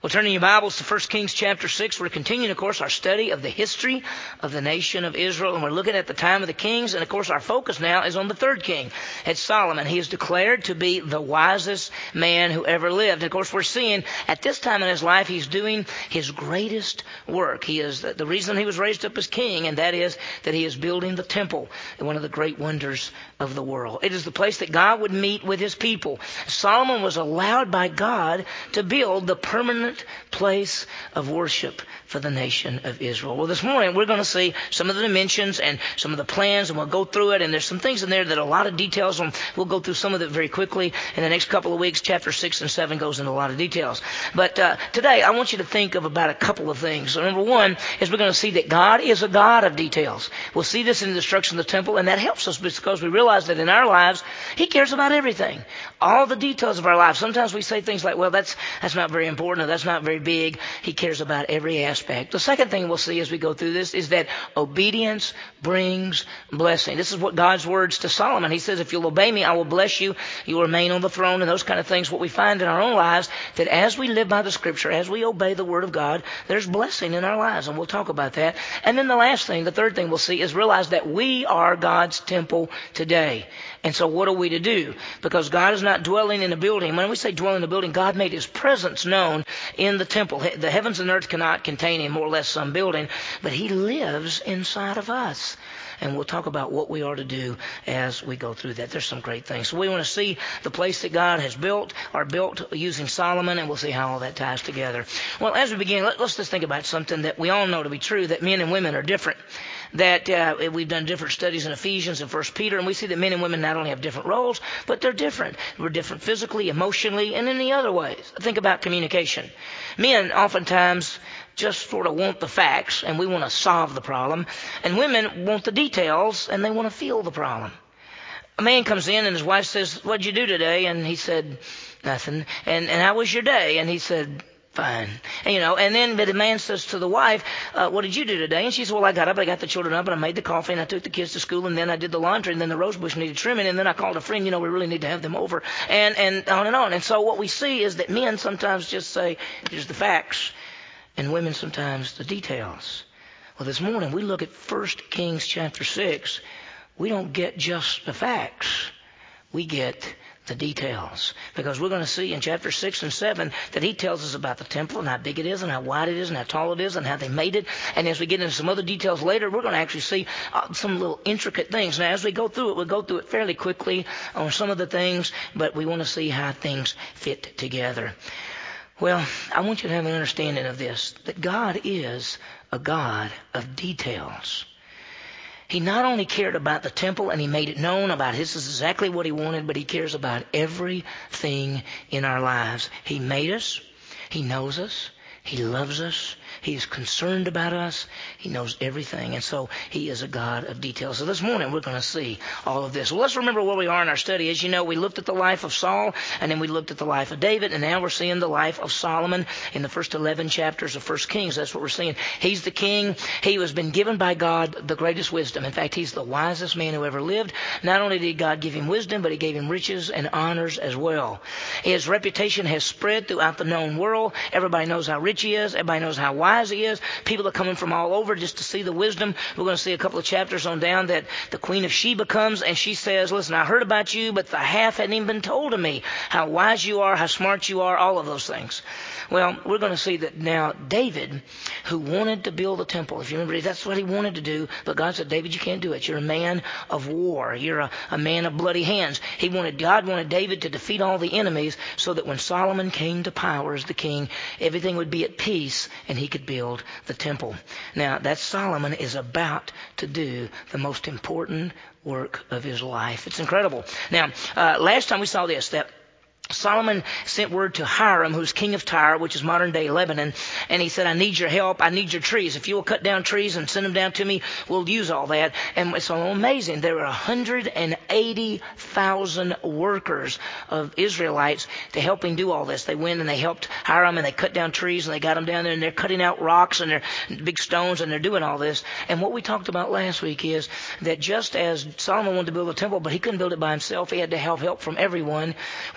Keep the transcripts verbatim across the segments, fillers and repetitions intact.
Well, turning your Bibles to First Kings chapter six, we're continuing, of course, our study of the history of the nation of Israel, and we're looking at the time of the kings, and of course our focus now is on the third king. It's Solomon. He is declared to be the wisest man who ever lived. And of course we're seeing at this time in his life he's doing his greatest work. He is the, the reason he was raised up as king, and that is that he is building the temple, one of the great wonders of the world. It is the place that God would meet with his people. Solomon was allowed by God to build the permanent place of worship for the nation of Israel. Well, this morning we're going to see some of the dimensions and some of the plans, and we'll go through it. And there's some things in there that a lot of details on. We'll go through some of it very quickly. In the next couple of weeks, chapter six and seven goes into a lot of details. But uh, today I want you to think of about a couple of things. So number one is we're going to see that God is a God of details. We'll see this in the destruction of the temple, and that helps us because we realize that in our lives He cares about everything, all the details of our lives. Sometimes we say things like, "Well, that's that's not very important," or "That's not very big." He cares about every aspect. The second thing we'll see as we go through this is that obedience brings blessing. This is what God's words to Solomon. He says, "If you'll obey me, I will bless you. You will remain on the throne," and those kind of things. What we find in our own lives, that as we live by the Scripture, as we obey the Word of God, there's blessing in our lives, and we'll talk about that. And then the last thing, the third thing we'll see is realize that we are God's temple today. And so what are we to do? Because God is not dwelling in a building. When we say dwelling in a building, God made His presence known in the temple. The heavens and earth cannot contain Him, more or less some building, but He lives inside of us. And we'll talk about what we are to do as we go through that. There's some great things. So we want to see the place that God has built, or built using Solomon, and we'll see how all that ties together. Well, as we begin, let, let's just think about something that we all know to be true, that men and women are different. That uh, we've done different studies in Ephesians and First Peter, and we see that men and women not only have different roles, but they're different. We're different physically, emotionally, and in the other ways. Think about communication. Men oftentimes just sort of want the facts, and we want to solve the problem. And women want the details, and they want to feel the problem. A man comes in, and his wife says, "What'd you do today?" And he said, "Nothing." And, and how was your day? And he said, "Fine." And, you know, and then the man says to the wife, uh, "What did you do today?" And she says, "Well, I got up, I got the children up, and I made the coffee, and I took the kids to school, and then I did the laundry, and then the rose bush needed trimming, and then I called a friend, you know, we really need to have them over," and, and on and on. And so what we see is that men sometimes just say, "Here's the facts," and women sometimes the details. Well, this morning we look at First Kings chapter six. We don't get just the facts. We get the details. Because we're going to see in chapter six and seven that he tells us about the temple and how big it is and how wide it is and how tall it is and how they made it. And as we get into some other details later, we're going to actually see uh, some little intricate things. Now, as we go through it, we'll go through it fairly quickly on some of the things, but we want to see how things fit together. Well, I want you to have an understanding of this, that God is a God of details. He not only cared about the temple and He made it known about this is exactly what He wanted, but He cares about everything in our lives. He made us. He knows us. He loves us. He is concerned about us. He knows everything. And so He is a God of details. So this morning we're going to see all of this. Well, let's remember where we are in our study. As you know, we looked at the life of Saul, and then we looked at the life of David, and now we're seeing the life of Solomon in the first eleven chapters of First Kings. That's what we're seeing. He's the king. He has been given by God the greatest wisdom. In fact, he's the wisest man who ever lived. Not only did God give him wisdom, but He gave him riches and honors as well. His reputation has spread throughout the known world. Everybody knows how rich he is. Everybody knows how wise he is. People are coming from all over just to see the wisdom. We're going to see a couple of chapters on down that the Queen of Sheba comes, and she says, "Listen, I heard about you, but the half hadn't even been told to me. How wise you are, how smart you are, all of those things." Well, we're going to see that now David, who wanted to build a temple, if you remember, that's what he wanted to do, but God said, "David, you can't do it. You're a man of war. You're a, a man of bloody hands." He wanted, God wanted David to defeat all the enemies so that when Solomon came to power as the king, everything would be at peace and he could build the temple. Now, that Solomon is about to do the most important work of his life. It's incredible. Now, uh, last time we saw this, that Solomon sent word to Hiram, who's king of Tyre, which is modern-day Lebanon, and he said, "I need your help. I need your trees. If you will cut down trees and send them down to me, we'll use all that." And it's so amazing. There were one hundred eighty thousand workers of Israelites to help him do all this. They went and they helped Hiram, and they cut down trees, and they got them down there, and they're cutting out rocks, and they're big stones, and they're doing all this. And what we talked about last week is that just as Solomon wanted to build a temple, but he couldn't build it by himself, he had to have help from everyone. When you think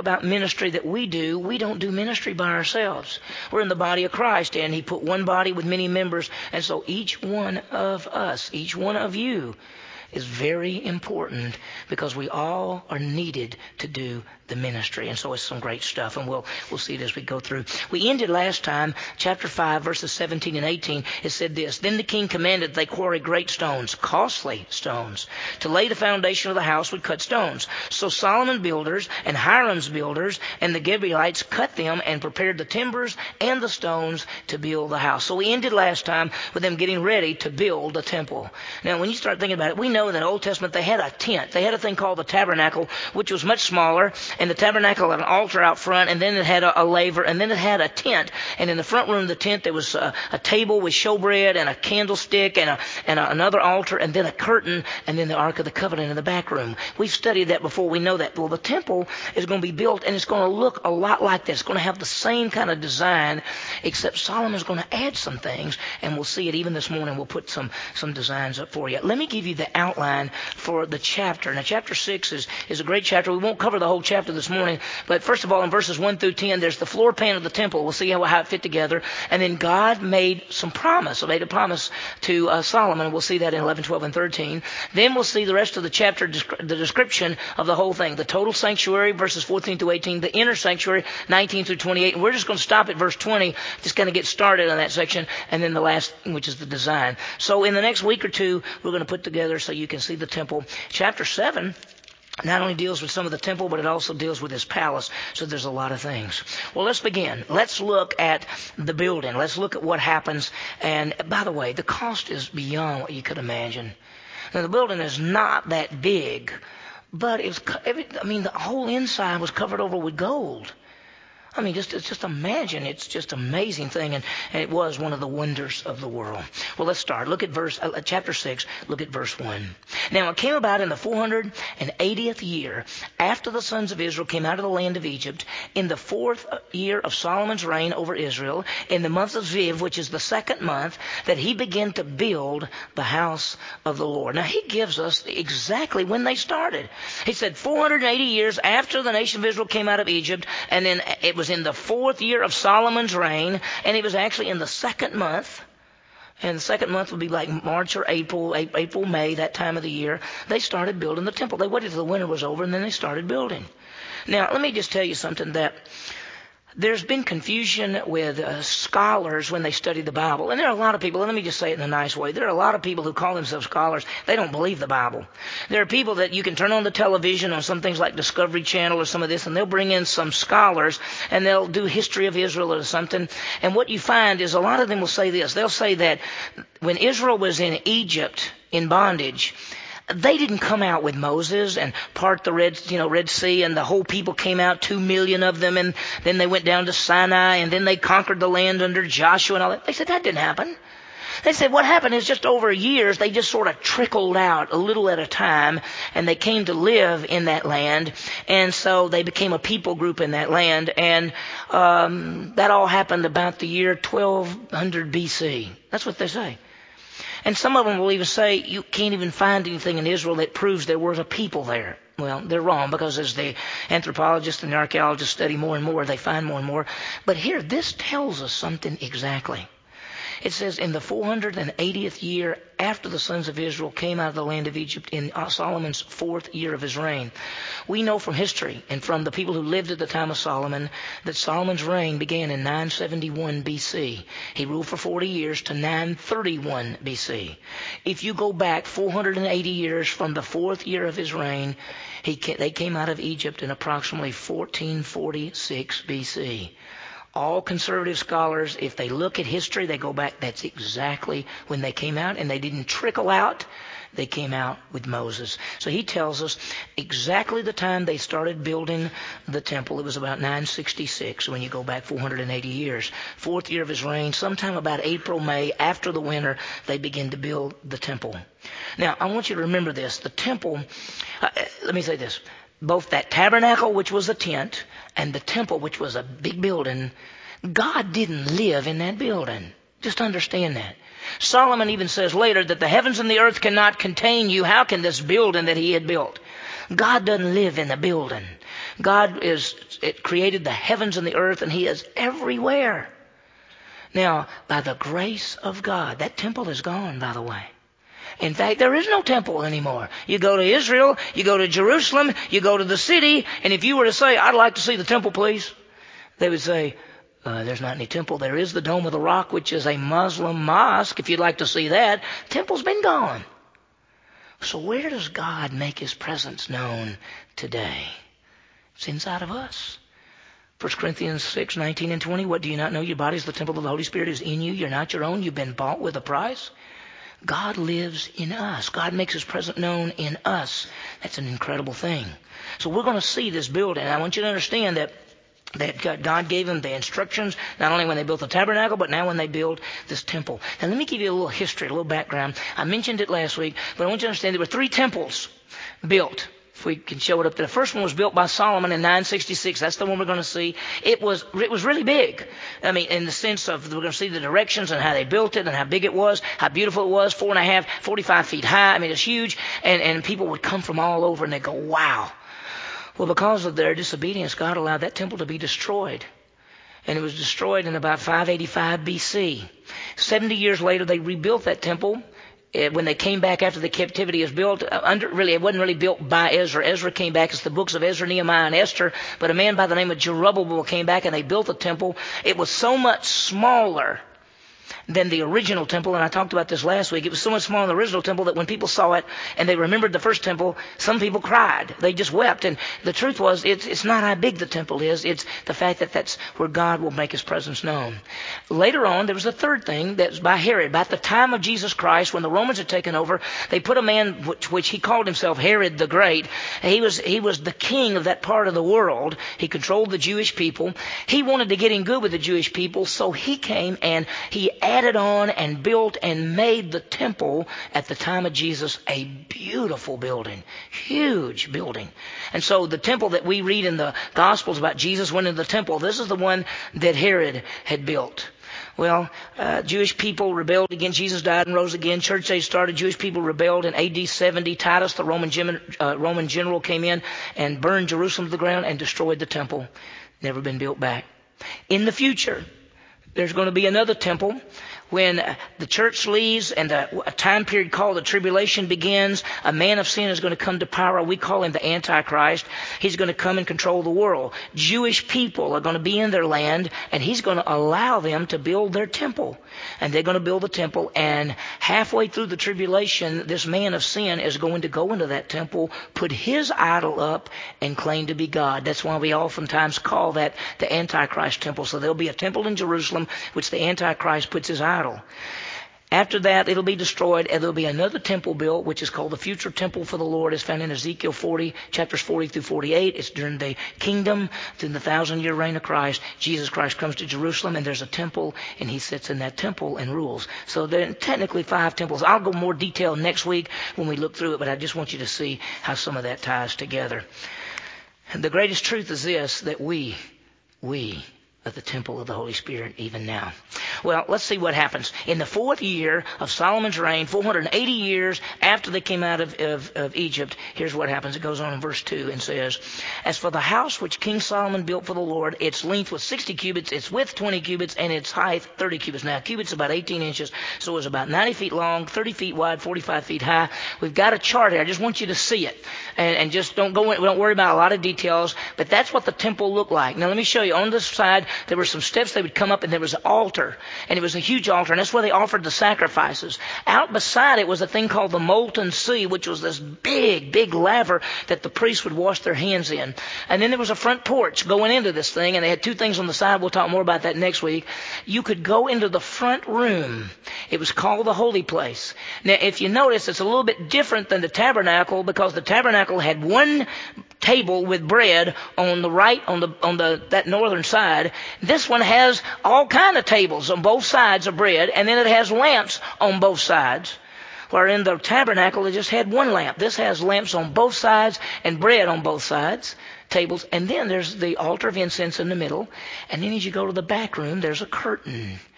about ministry that we do, we don't do ministry by ourselves. We're in the body of Christ, and He put one body with many members. And so each one of us, each one of you is very important because we all are needed to do the ministry. And so it's some great stuff, and we'll we'll see it as we go through. We ended last time, chapter five, verses seventeen and eighteen. It said this: Then the king commanded they quarry great stones, costly stones, to lay the foundation of the house with cut stones. So Solomon builders and Hiram's builders and the Gibeonites cut them and prepared the timbers and the stones to build the house. So we ended last time with them getting ready to build the temple. Now, when you start thinking about it, we know in the Old Testament they had a tent. They had a thing called the tabernacle, which was much smaller. And the tabernacle had an altar out front, and then it had a, a laver, and then it had a tent. And in the front room of the tent, there was a, a table with showbread and a candlestick and, a, and a, another altar, and then a curtain, and then the Ark of the Covenant in the back room. We've studied that before. We know that. Well, the temple is going to be built, and it's going to look a lot like this. It's going to have the same kind of design, except Solomon's going to add some things, and we'll see it even this morning. We'll put some, some designs up for you. Let me give you the outline for the chapter. Now, chapter six is, is a great chapter. We won't cover the whole chapter this morning, but first of all, in verses one through ten, there's the floor plan of the temple. We'll see how, how it fit together. And then God made some promise, made a promise to uh, Solomon. We'll see that in eleven, twelve, and thirteen. Then we'll see the rest of the chapter, the description of the whole thing. The total sanctuary, verses fourteen through eighteen. The inner sanctuary, nineteen through twenty-eight. And we're just going to stop at verse twenty, just kind of get started on that section. And then the last, which is the design. So in the next week or two, we're going to put together so you can see the temple. Chapter seven not only deals with some of the temple, but it also deals with his palace. So there's a lot of things. Well, let's begin. Let's look at the building. Let's look at what happens. And by the way, the cost is beyond what you could imagine. Now, the building is not that big, but it was, I mean, the whole inside was covered over with gold. I mean, just just imagine. It's just an amazing thing, and, and it was one of the wonders of the world. Well, let's start. Look at verse uh, chapter six. Look at verse one. Now, it came about in the four hundred eightieth year after the sons of Israel came out of the land of Egypt, in the fourth year of Solomon's reign over Israel, in the month of Ziv, which is the second month, that he began to build the house of the Lord. Now, he gives us exactly when they started. He said four hundred eighty years after the nation of Israel came out of Egypt, and then it was was in the fourth year of Solomon's reign, and it was actually in the second month. And the second month would be like March or April, April, May, that time of the year. They started building the temple. They waited till the winter was over, and then they started building. Now, let me just tell you something that there's been confusion with uh, scholars when they study the Bible. And there are a lot of people, let me just say it in a nice way, there are a lot of people who call themselves scholars. They don't believe the Bible. There are people that you can turn on the television on some things like Discovery Channel or some of this, and they'll bring in some scholars, and they'll do history of Israel or something. And what you find is a lot of them will say this. They'll say that when Israel was in Egypt in bondage, they didn't come out with Moses and part the Red, you know, Red Sea, and the whole people came out, two million of them, and then they went down to Sinai, and then they conquered the land under Joshua and all that. They said that didn't happen. They said what happened is just over years, they just sort of trickled out a little at a time, and they came to live in that land, and so they became a people group in that land, and um, that all happened about the year twelve hundred B C. That's what they say. And some of them will even say you can't even find anything in Israel that proves there was a people there. Well, they're wrong, because as the anthropologists and the archaeologists study more and more, they find more and more. But here, this tells us something exactly. It says in the four hundred eightieth year after the sons of Israel came out of the land of Egypt, in Solomon's fourth year of his reign. We know from history and from the people who lived at the time of Solomon that Solomon's reign began in nine seventy-one B C. He ruled for forty years to nine thirty-one B C. If you go back four hundred eighty years from the fourth year of his reign, he came, they came out of Egypt in approximately fourteen forty-six B C. All conservative scholars, if they look at history, they go back, that's exactly when they came out, and they didn't trickle out. They came out with Moses. So he tells us exactly the time they started building the temple. It was about nine sixty-six when you go back four hundred eighty years. Fourth year of his reign, sometime about April, May, after the winter, they begin to build the temple. Now, I want you to remember this. The temple, uh, let me say this. Both that tabernacle, which was a tent, and the temple, which was a big building, God didn't live in that building. Just understand that. Solomon even says later that the heavens and the earth cannot contain you. How can this building that he had built? God doesn't live in the building. God is it created the heavens and the earth, and he is everywhere. Now, by the grace of God, that temple is gone, by the way. In fact, there is no temple anymore. You go to Israel, you go to Jerusalem, you go to the city, and if you were to say, I'd like to see the temple, please, they would say, uh, there's not any temple. There is the Dome of the Rock, which is a Muslim mosque. If you'd like to see that, temple's been gone. So where does God make his presence known today? It's inside of us. First Corinthians six, nineteen and twenty, what do you not know? Your body is the temple of the Holy Spirit is in you. You're not your own. You've been bought with a price. God lives in us. God makes his presence known in us. That's an incredible thing. So we're going to see this building. I want you to understand that that God gave them the instructions, not only when they built the tabernacle, but now when they build this temple. Now let me give you a little history, a little background. I mentioned it last week, but I want you to understand there were three temples built. If we can show it up there. The first one was built by Solomon in nine sixty-six. That's the one we're going to see. It was it was really big. I mean, in the sense of we're going to see the directions and how they built it and how big it was, how beautiful it was, four and a half, forty-five feet high. I mean, it's huge. And, and people would come from all over and they'd go, wow. Well, because of their disobedience, God allowed that temple to be destroyed. And it was destroyed in about five eighty-five B C. seventy years later, they rebuilt that temple. When they came back after the captivity was built, under, really, it wasn't really built by Ezra. Ezra came back. It's the books of Ezra, Nehemiah, and Esther. But a man by the name of Zerubbabel came back and they built the temple. It was so much smaller than the original temple, and I talked about this last week. It was so much smaller than the original temple that when people saw it and they remembered the first temple, some people cried. They just wept. And the truth was, it's, it's not how big the temple is. It's the fact that that's where God will make his presence known. Later on, there was a third thing that was by Herod. By the time of Jesus Christ, when the Romans had taken over, they put a man which, which he called himself Herod the Great. He was, he was the king of that part of the world. He controlled the Jewish people. He wanted to get in good with the Jewish people, so he came and he added on and built and made the temple at the time of Jesus a beautiful building, huge building. And so the temple that we read in the Gospels about Jesus went into the temple, this is the one that Herod had built. Well, uh, Jewish people rebelled again. Jesus died and rose again. Church age started. Jewish people rebelled in A D seventy. Titus, the Roman, uh, Roman general, came in and burned Jerusalem to the ground and destroyed the temple. Never been built back. In the future, there's going to be another temple. When the church leaves and a, a time period called the tribulation begins, a man of sin is going to come to power. We call him the Antichrist. He's going to come and control the world. Jewish people are going to be in their land, and he's going to allow them to build their temple. And they're going to build the temple, and halfway through the tribulation, this man of sin is going to go into that temple, put his idol up, and claim to be God. That's why we oftentimes call that the Antichrist temple. So there'll be a temple in Jerusalem, which the Antichrist puts his idol. After that, it'll be destroyed, and there'll be another temple built, which is called the future temple for the Lord. It's found in Ezekiel forty, chapters forty through forty-eight. It's during the kingdom, during the thousand-year reign of Christ. Jesus Christ comes to Jerusalem, and there's a temple, and he sits in that temple and rules. So there are technically five temples. I'll go more detail next week when we look through it, but I just want you to see how some of that ties together. And the greatest truth is this, that we, we, of the temple of the Holy Spirit even now. Well, let's see what happens. In the fourth year of Solomon's reign, four hundred eighty years after they came out of, of, of Egypt, here's what happens. It goes on in verse two and says, as for the house which King Solomon built for the Lord, its length was sixty cubits, its width twenty cubits, and its height thirty cubits. Now, cubits about eighteen inches, so it was about ninety feet long, thirty feet wide, forty-five feet high. We've got a chart here. I just want you to see it. And, and just don't go in, don't worry about a lot of details, but that's what the temple looked like. Now, let me show you. On this side, there were some steps they would come up, and there was an altar, and it was a huge altar, and that's where they offered the sacrifices. Out beside it was a thing called the molten sea, which was this big, big laver that the priests would wash their hands in. And then there was a front porch going into this thing, and they had two things on the side. We'll talk more about that next week. You could go into the front room. It was called the holy place. Now, if you notice, it's a little bit different than the tabernacle, because the tabernacle had one table with bread on the right, on the on the that northern side. This one has all kind of tables on both sides of bread, and then it has lamps on both sides. Where in the tabernacle it just had one lamp. This has lamps on both sides and bread on both sides, tables, and then there's the altar of incense in the middle. And then as you go to the back room, there's a curtain.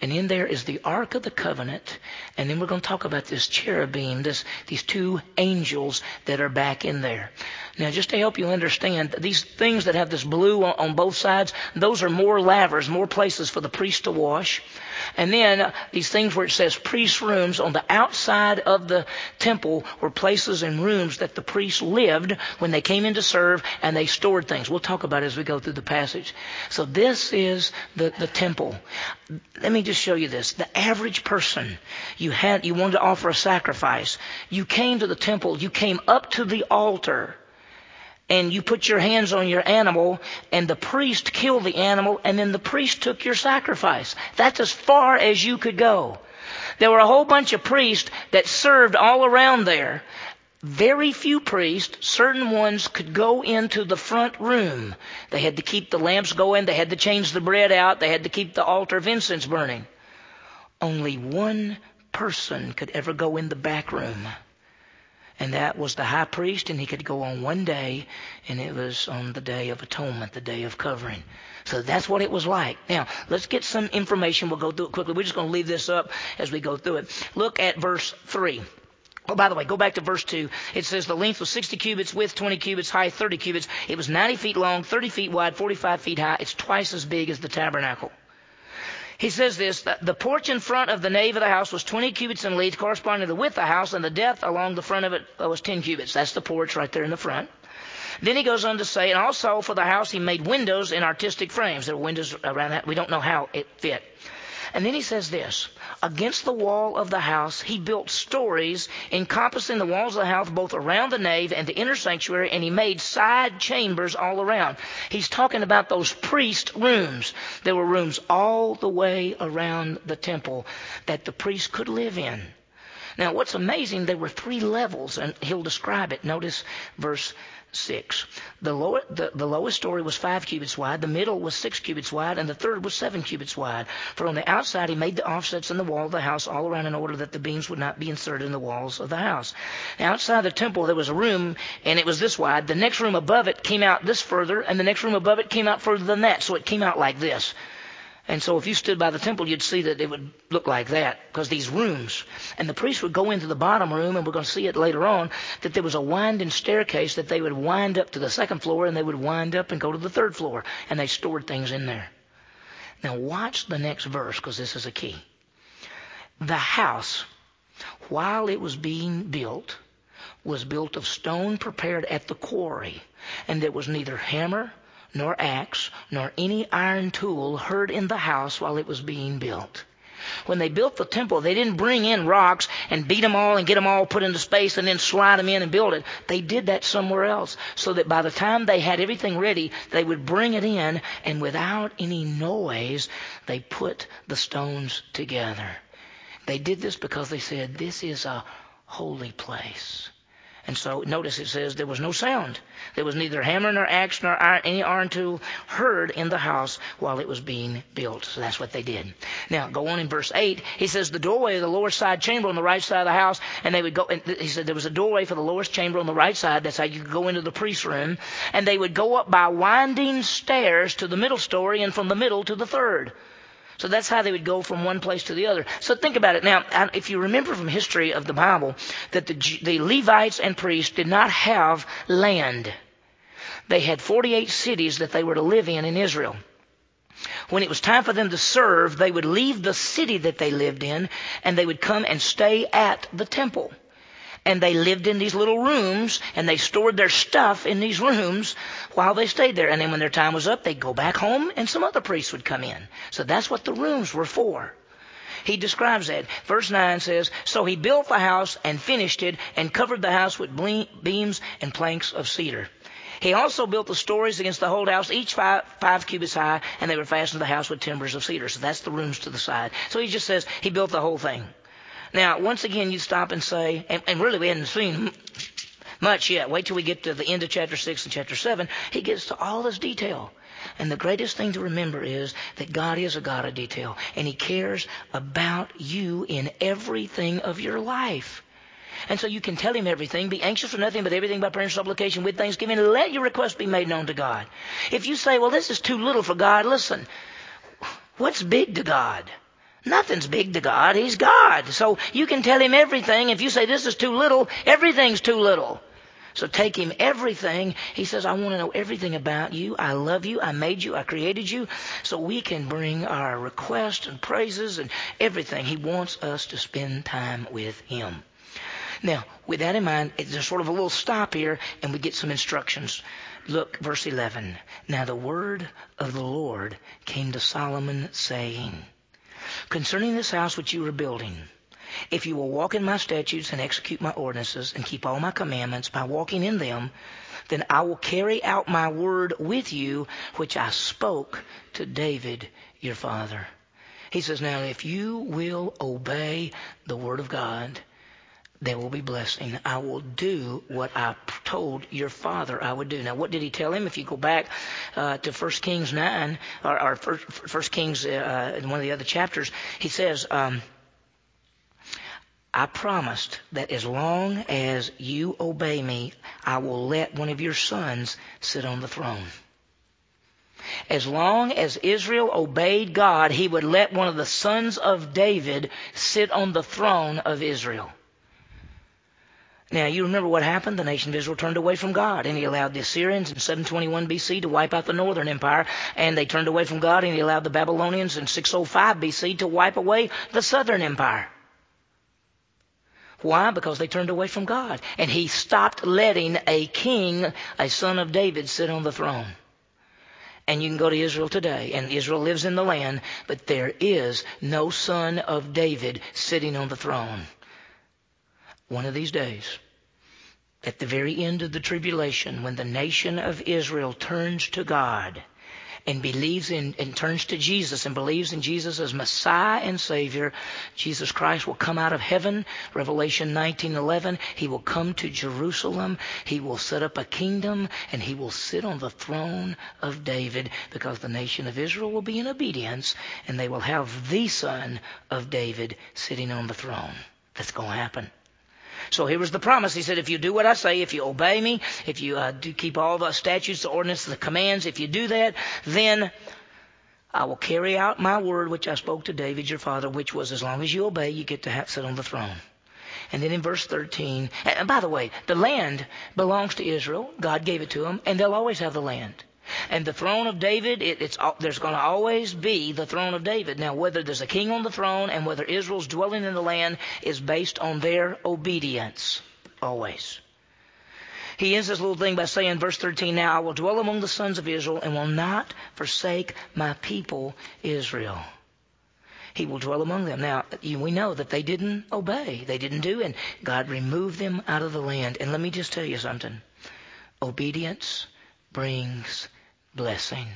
And in there is the Ark of the Covenant. And then we're going to talk about this cherubim, this, these two angels that are back in there. Now, just to help you understand, these things that have this blue on, on both sides, those are more lavers, more places for the priest to wash. And then uh, these things where it says priest rooms on the outside of the temple were places and rooms that the priests lived when they came in to serve, and they stored things. We'll talk about it as we go through the passage. So this is the, the temple. Let me just show you this. The average person, you had, you wanted to offer a sacrifice. You came to the temple, you came up to the altar, and you put your hands on your animal, and the priest killed the animal, and then the priest took your sacrifice. That's as far as you could go. There were a whole bunch of priests that served all around there. Very few priests, certain ones, could go into the front room. They had to keep the lamps going. They had to change the bread out. They had to keep the altar of incense burning. Only one person could ever go in the back room. And that was the high priest, and he could go on one day, and it was on the Day of Atonement, the Day of Covering. So that's what it was like. Now, let's get some information. We'll go through it quickly. We're just going to leave this up as we go through it. Look at verse three. Oh, by the way, go back to verse two. It says the length was sixty cubits, width twenty cubits, height thirty cubits. It was ninety feet long, thirty feet wide, forty-five feet high. It's twice as big as the tabernacle. He says this, the porch in front of the nave of the house was twenty cubits in length, corresponding to the width of the house, and the depth along the front of it was ten cubits. That's the porch right there in the front. Then he goes on to say, and also for the house he made windows in artistic frames. There were windows around that. We don't know how it fit. And then he says this, against the wall of the house he built stories encompassing the walls of the house both around the nave and the inner sanctuary, and he made side chambers all around. He's talking about those priest rooms. There were rooms all the way around the temple that the priest could live in. Now what's amazing, there were three levels, and he'll describe it. Notice verse six. The, lower, the, the lowest story was five cubits wide, the middle was six cubits wide, and the third was seven cubits wide. For on the outside he made the offsets in the wall of the house all around in order that the beams would not be inserted in the walls of the house. Now, outside the temple there was a room, and it was this wide. The next room above it came out this further, and the next room above it came out further than that. So it came out like this. And so if you stood by the temple, you'd see that it would look like that, because these rooms. And the priest would go into the bottom room, and we're going to see it later on, that there was a winding staircase that they would wind up to the second floor, and they would wind up and go to the third floor. And they stored things in there. Now watch the next verse, because this is a key. The house, while it was being built, was built of stone prepared at the quarry, and there was neither hammer nor axe, nor any iron tool heard in the house while it was being built. When they built the temple, they didn't bring in rocks and beat them all and get them all put into space and then slide them in and build it. They did that somewhere else, so that by the time they had everything ready, they would bring it in, and without any noise, they put the stones together. They did this because they said, this is a holy place. And so notice it says there was no sound. There was neither hammer nor axe nor iron, any iron tool heard in the house while it was being built. So that's what they did. Now go on in verse eight. He says the doorway of the lower side chamber on the right side of the house, and they would go. And he said there was a doorway for the lowest chamber on the right side. That's how you could go into the priest's room. And they would go up by winding stairs to the middle story, and from the middle to the third. So that's how they would go from one place to the other. So think about it. Now, if you remember from history of the Bible, that the, the Levites and priests did not have land. They had forty-eight cities that they were to live in in Israel. When it was time for them to serve, they would leave the city that they lived in, and they would come and stay at the temple. And they lived in these little rooms, and they stored their stuff in these rooms while they stayed there. And then when their time was up, they'd go back home, and some other priests would come in. So that's what the rooms were for. He describes that. Verse nine says, so he built the house and finished it, and covered the house with beams and planks of cedar. He also built the stories against the whole house, each five, five cubits high, and they were fastened to the house with timbers of cedar. So that's the rooms to the side. So he just says he built the whole thing. Now, once again, you stop and say, and, and really we hadn't seen much yet. Wait till we get to the end of chapter six and chapter seven. He gets to all this detail. And the greatest thing to remember is that God is a God of detail. And he cares about you in everything of your life. And so you can tell him everything. Be anxious for nothing but everything by prayer and supplication with thanksgiving. And let your request be made known to God. If you say, well, this is too little for God, listen, what's big to God? Nothing's big to God. He's God. So you can tell him everything. If you say this is too little, everything's too little. So take him everything. He says, I want to know everything about you. I love you. I made you. I created you. So we can bring our requests and praises and everything. He wants us to spend time with him. Now, with that in mind, there's sort of a little stop here, and we get some instructions. Look, verse eleven. Now the word of the Lord came to Solomon, saying, concerning this house which you are building, if you will walk in my statutes and execute my ordinances and keep all my commandments by walking in them, then I will carry out my word with you, which I spoke to David your father. He says, now if you will obey the word of God, there will be blessing. I will do what I told your father I would do. Now, what did he tell him? If you go back uh, to First Kings nine, or, or First, First Kings uh, in one of the other chapters, he says, um, I promised that as long as you obey me, I will let one of your sons sit on the throne. As long as Israel obeyed God, he would let one of the sons of David sit on the throne of Israel. Now, you remember what happened? The nation of Israel turned away from God, and he allowed the Assyrians in seven twenty-one B C to wipe out the northern empire, and they turned away from God, and he allowed the Babylonians in six oh five B C to wipe away the southern empire. Why? Because they turned away from God, and he stopped letting a king, a son of David, sit on the throne. And you can go to Israel today, and Israel lives in the land, but there is no son of David sitting on the throne. One of these days, at the very end of the tribulation, when the nation of Israel turns to God and believes in and turns to Jesus and believes in Jesus as Messiah and Savior, Jesus Christ will come out of heaven. Revelation nineteen eleven, he will come to Jerusalem. He will set up a kingdom, and he will sit on the throne of David, because the nation of Israel will be in obedience, and they will have the son of David sitting on the throne. That's going to happen. So here was the promise. He said, if you do what I say, if you obey me, if you uh, do keep all the statutes, the ordinances, the commands, if you do that, then I will carry out my word which I spoke to David your father, which was, as long as you obey, you get to have, sit on the throne. And then in verse thirteen, and by the way, the land belongs to Israel. God gave it to them, and they'll always have the land. And the throne of David, it, it's there's going to always be the throne of David. Now, whether there's a king on the throne and whether Israel's dwelling in the land is based on their obedience. Always. He ends this little thing by saying, verse thirteen, now I will dwell among the sons of Israel and will not forsake my people Israel. He will dwell among them. Now, we know that they didn't obey. They didn't do, and God removed them out of the land. And let me just tell you something. Obedience brings blessing.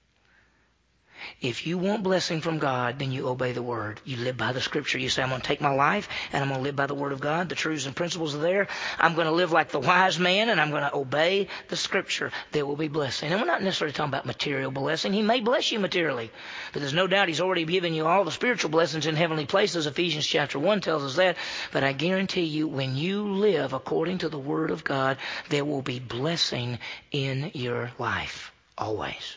If you want blessing from God, then you obey the word. You live by the scripture. You say, I'm going to take my life and I'm going to live by the word of God. The truths and principles are there. I'm going to live like the wise man, and I'm going to obey the scripture. There will be blessing. And we're not necessarily talking about material blessing. He may bless you materially, but there's no doubt he's already given you all the spiritual blessings in heavenly places. Ephesians chapter one tells us that. But I guarantee you, when you live according to the word of God, there will be blessing in your life. Always.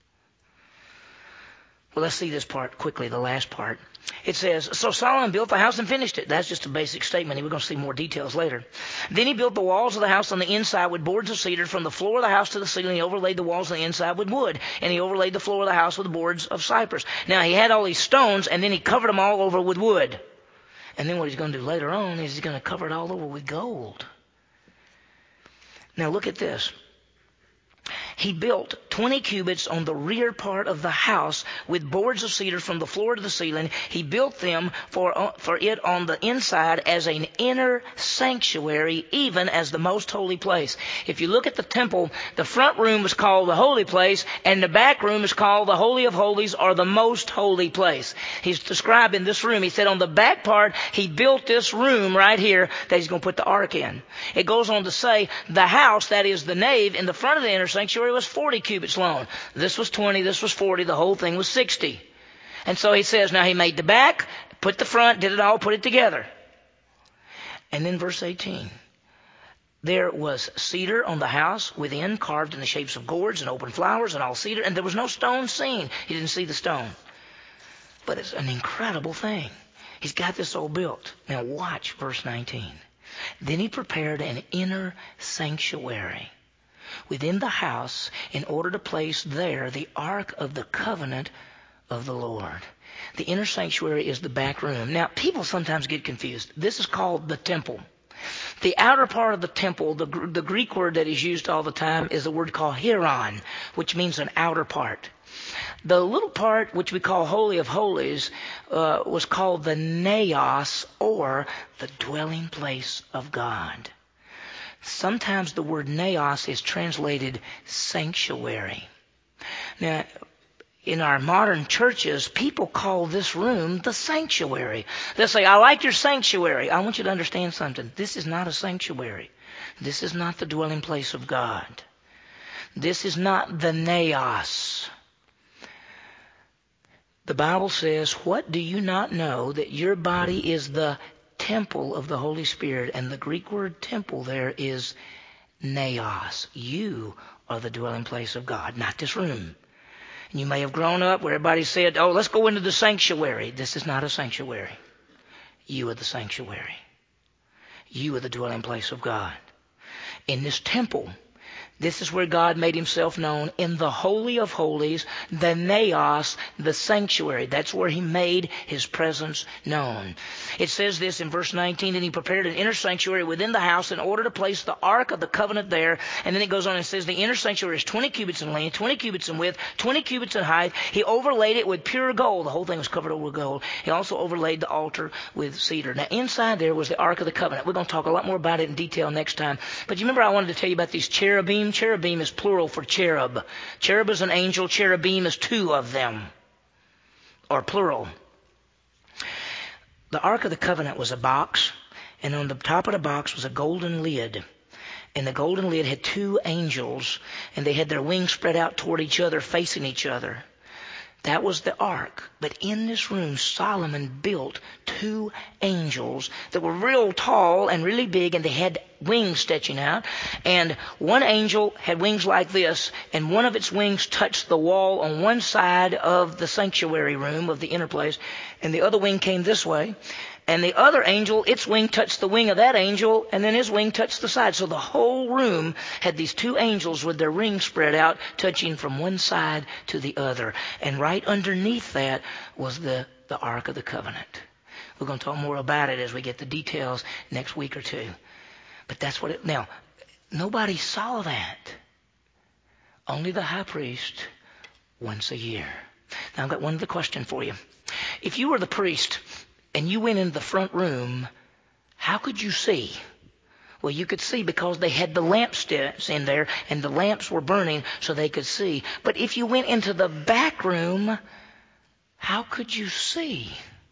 Well, let's see this part quickly, the last part. It says, so Solomon built the house and finished it. That's just a basic statement. We're going to see more details later. Then he built the walls of the house on the inside with boards of cedar. From the floor of the house to the ceiling, he overlaid the walls on the inside with wood. And he overlaid the floor of the house with boards of cypress. Now, he had all these stones, and then he covered them all over with wood. And then what he's going to do later on is he's going to cover it all over with gold. Now, look at this. He built twenty cubits on the rear part of the house with boards of cedar from the floor to the ceiling. He built them for, for it on the inside as an inner sanctuary, even as the most holy place. If you look at the temple, the front room is called the holy place, and the back room is called the Holy of Holies, or the most holy place. He's describing this room. He said on the back part, he built this room right here that he's going to put the ark in. It goes on to say the house, that is the nave, in the front of the inner sanctuary was forty cubits long. This was twenty, this was forty, the whole thing was sixty. And so he says, now he made the back, put the front, did it all, put it together. And then verse eighteen. There was cedar on the house within, carved in the shapes of gourds and open flowers and all cedar, and there was no stone seen. He didn't see the stone. But it's an incredible thing. He's got this all built. Now watch verse nineteen. Then he prepared an inner sanctuary within the house in order to place there the ark of the covenant of the Lord. The inner sanctuary is the back room. Now, people sometimes get confused. This is called the temple. The outer part of the temple, the, the Greek word that is used all the time is a word called hieron, which means an outer part. The little part, which we call Holy of Holies, uh, was called the naos, or the dwelling place of God. Sometimes the word naos is translated sanctuary. Now, in our modern churches, people call this room the sanctuary. They'll say, I like your sanctuary. I want you to understand something. This is not a sanctuary. This is not the dwelling place of God. This is not the naos. The Bible says, what do you not know that your body is the temple of the Holy Spirit? And the Greek word temple there is naos. You are the dwelling place of God, not this room. And you may have grown up where everybody said, oh, let's go into the sanctuary. This is not a sanctuary. You are the sanctuary. You are the dwelling place of God. In this temple, this is where God made himself known in the Holy of Holies, the naos, the sanctuary. That's where he made his presence known. It says this in verse nineteen, and he prepared an inner sanctuary within the house in order to place the ark of the covenant there. And then it goes on and says the inner sanctuary is twenty cubits in length, twenty cubits in width, twenty cubits in height. He overlaid it with pure gold. The whole thing was covered over with gold. He also overlaid the altar with cedar. Now inside there was the ark of the covenant. We're going to talk a lot more about it in detail next time. But you remember I wanted to tell you about these cherubim. Cherubim is plural for cherub. Cherub is an angel. Cherubim is two of them, or plural. The Ark of the Covenant was a box, and on the top of the box was a golden lid. And the golden lid had two angels, and they had their wings spread out toward each other, facing each other. That was the ark. But in this room, Solomon built two angels that were real tall and really big, and they had wings stretching out. And one angel had wings like this, and one of its wings touched the wall on one side of the sanctuary room of the inner place, and the other wing came this way. And the other angel, its wing touched the wing of that angel, and then his wing touched the side. So the whole room had these two angels with their wings spread out, touching from one side to the other. And right underneath that was the, the Ark of the Covenant. We're going to talk more about it as we get the details next week or two. But that's what it... Now, nobody saw that. Only the high priest once a year. Now, I've got one other question for you. If you were the priest and you went into the front room, how could you see? Well, you could see because they had the lampstands in there, and the lamps were burning so they could see. But if you went into the back room, how could you see?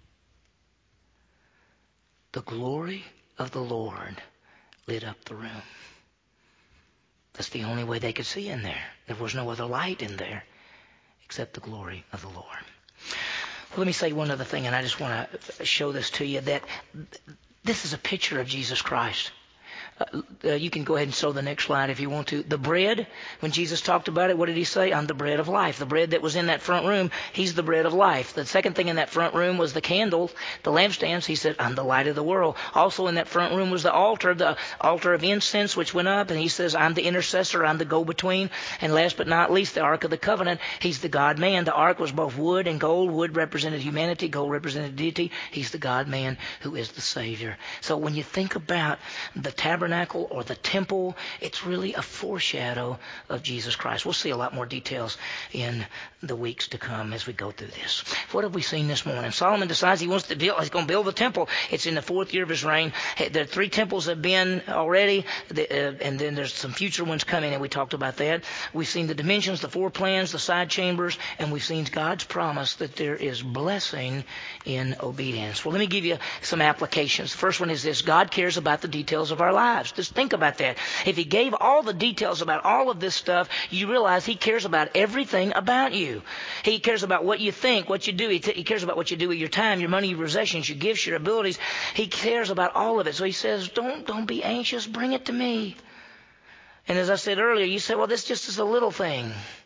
The glory of the Lord lit up the room. That's the only way they could see in there. There was no other light in there except the glory of the Lord. Well, let me say one other thing, and I just want to show this to you, that this is a picture of Jesus Christ. Uh, uh, you can go ahead and show the next slide if you want to. The bread, when Jesus talked about it, what did he say? I'm the bread of life. The bread that was in that front room, he's the bread of life. The second thing in that front room was the candles, the lampstands. He said, I'm the light of the world. Also in that front room was the altar, the altar of incense, which went up. And he says, I'm the intercessor. I'm the go-between. And last but not least, the Ark of the Covenant. He's the God-man. The Ark was both wood and gold. Wood represented humanity. Gold represented deity. He's the God-man who is the Savior. So when you think about the tabernacle, or the temple, it's really a foreshadow of Jesus Christ. We'll see a lot more details in the weeks to come as we go through this. What have we seen this morning? Solomon decides he wants to build, he's going to build the temple. It's in the fourth year of his reign. There are three temples have been already, and then there's some future ones coming, and we talked about that. We've seen the dimensions, the four plans, the side chambers, and we've seen God's promise that there is blessing in obedience. Well, let me give you some applications. The first one is this: God cares about the details of our lives. Just think about that. If he gave all the details about all of this stuff, you realize he cares about everything about you. He cares about what you think, what you do. He, t- he cares about what you do with your time, your money, your possessions, your gifts, your abilities. He cares about all of it. So he says, don't, don't be anxious. Bring it to me. And as I said earlier, you say, well, this just is a little thing.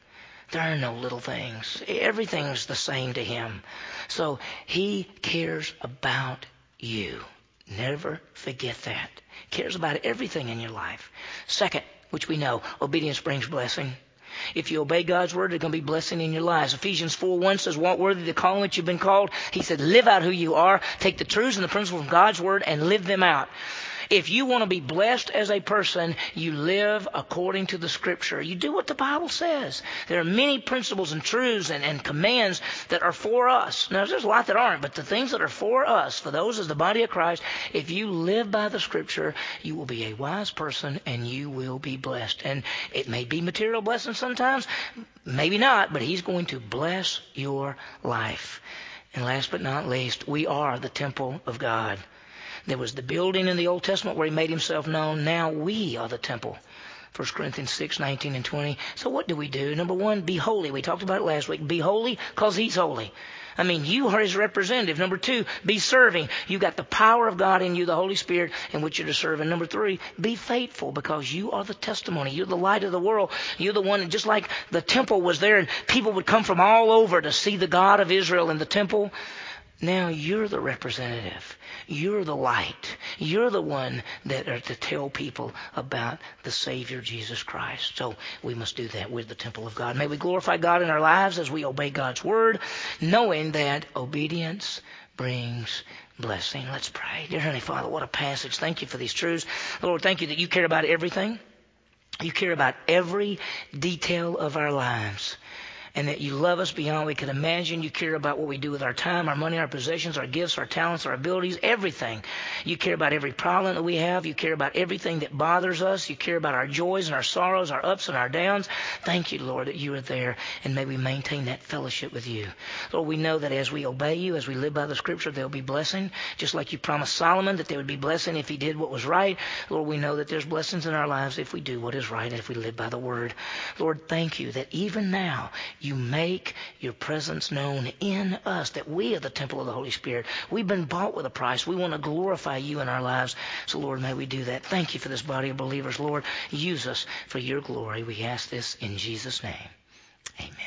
There are no little things. Everything's the same to him. So he cares about you. Never forget that. Cares about everything in your life. Second, which we know, obedience brings blessing. If you obey God's word, there's going to be blessing in your lives. Ephesians four one says, walk worthy of the calling that you've been called. He said, live out who you are. Take the truths and the principles of God's word and live them out. If you want to be blessed as a person, you live according to the Scripture. You do what the Bible says. There are many principles and truths and, and commands that are for us. Now, there's a lot that aren't, but the things that are for us, for those as the body of Christ, if you live by the Scripture, you will be a wise person and you will be blessed. And it may be material blessing sometimes, maybe not, but He's going to bless your life. And last but not least, we are the temple of God. There was the building in the Old Testament where He made Himself known. Now we are the temple. First Corinthians six, nineteen and twenty. So what do we do? Number one, be holy. We talked about it last week. Be holy because He's holy. I mean, you are His representative. Number two, be serving. You've got the power of God in you, the Holy Spirit, in which you're to serve. And number three, be faithful because you are the testimony. You're the light of the world. You're the one, just like the temple was there and people would come from all over to see the God of Israel in the temple. Now you're the representative. You're the light. You're the one that are to tell people about the Savior, Jesus Christ. So we must do that with the temple of God. May we glorify God in our lives as we obey God's word, knowing that obedience brings blessing. Let's pray. Dear Heavenly Father, what a passage. Thank you for these truths. Lord, thank you that you care about everything. You care about every detail of our lives. And that you love us beyond we could imagine. You care about what we do with our time, our money, our possessions, our gifts, our talents, our abilities, everything. You care about every problem that we have. You care about everything that bothers us. You care about our joys and our sorrows, our ups and our downs. Thank you, Lord, that you are there. And may we maintain that fellowship with you. Lord, we know that as we obey you, as we live by the Scripture, there will be blessing. Just like you promised Solomon that there would be blessing if he did what was right. Lord, we know that there's blessings in our lives if we do what is right and if we live by the word. Lord, thank you that even now, you make your presence known in us, that we are the temple of the Holy Spirit. We've been bought with a price. We want to glorify you in our lives. So, Lord, may we do that. Thank you for this body of believers. Lord, use us for your glory. We ask this in Jesus' name. Amen.